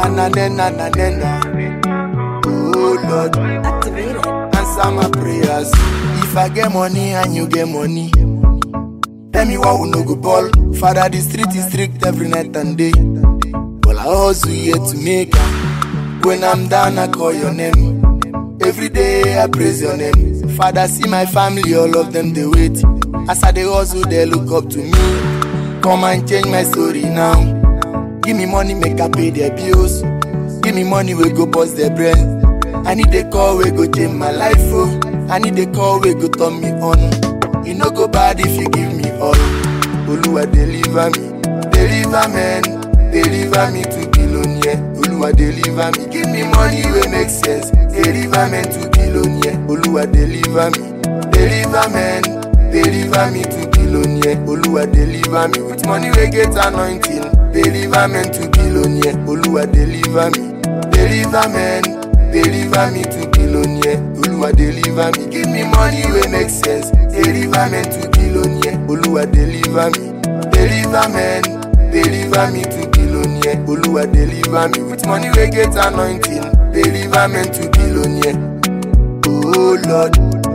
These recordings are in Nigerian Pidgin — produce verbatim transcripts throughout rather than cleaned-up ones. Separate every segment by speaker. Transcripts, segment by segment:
Speaker 1: na na na na na. Oh Lord,
Speaker 2: Activate it.
Speaker 1: answer my prayers. If I get money and you get money, tell me why we no go ball. Father, the street is strict every night and day. But I hustle here to make it. When I'm down, I call your name. Every day I praise your name. Father, see my family, all of them they wait. As I they hustle, they look up to me. Come and change my story now. Give me money, make I pay their bills. Give me money, we go bust their brains. I need a call, we go change my life, oh. I need a call, we go turn me on. You no go bad if you give me all. Oluwa deliver me, deliver man, deliver me to billionaire. Oluwa deliver me, give me money we make sense. Deliver man to billionaire. Oluwa deliver me, deliver man, deliver me to billionaire. Oluwa deliver me with money we get anointing. Deliver man to billionaire. Oluwa deliver me, deliver man, deliver me to billionaire. Oluwa deliver me, give me money we make sense. Deliver man to billionaire. Oluwa deliver me, deliver man, deliver me to billionaire. Oluwa deliver me with money we get anointing. Deliver man to billionaire. Oh Lord,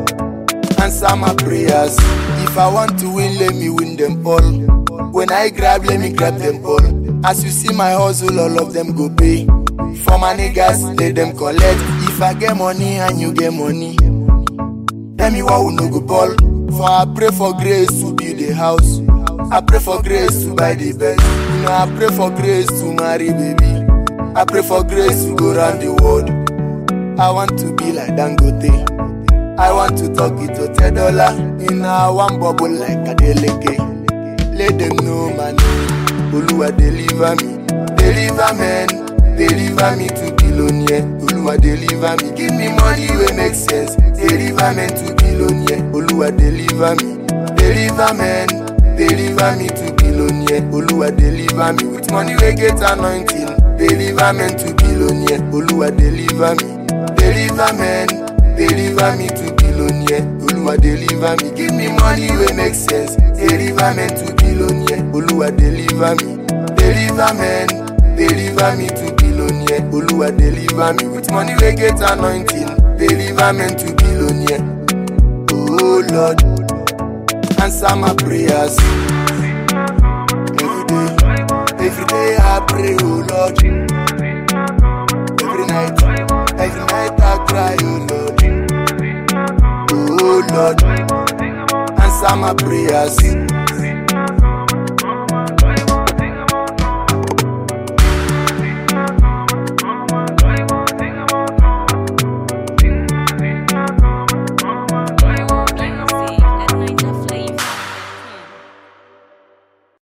Speaker 1: answer my prayers. If I want to win, let me win them all. When I grab, let me grab them all. As you see my hustle, all of them go pay. For my niggas, let them collect. If I get money and you get money, tell me why we no go ball. For I pray for grace to build a house. I pray for grace to buy the best. You know I pray for grace to marry baby. I pray for grace to go round the world. I want to be like Dangote. I want to talk it to ten dollar. In a one bubble like Adeleke. Let them know my name. Oluwa deliver me, deliver man, deliver me to billionaire. Oluwa deliver me, give me money we make sense. Deliver man to billionaire. Oluwa deliver me, deliver man, deliver me to billionaire. Oluwa deliver me with money we get anointing. Deliver man to billionaire. Oluwa deliver me, deliver man, deliver me to billionaire. Oluwa deliver me, give me money we make sense. Deliver man to billionaire. Oluwa deliver me, deliver man, deliver me to billionaire. Oluwa deliver me with money we get anointing. Deliver man to billionaire. Oh Lord, answer my prayers. Every day, every day I pray, oh Lord. Every night, every night I cry, oh Lord. Oh Lord, answer my prayers.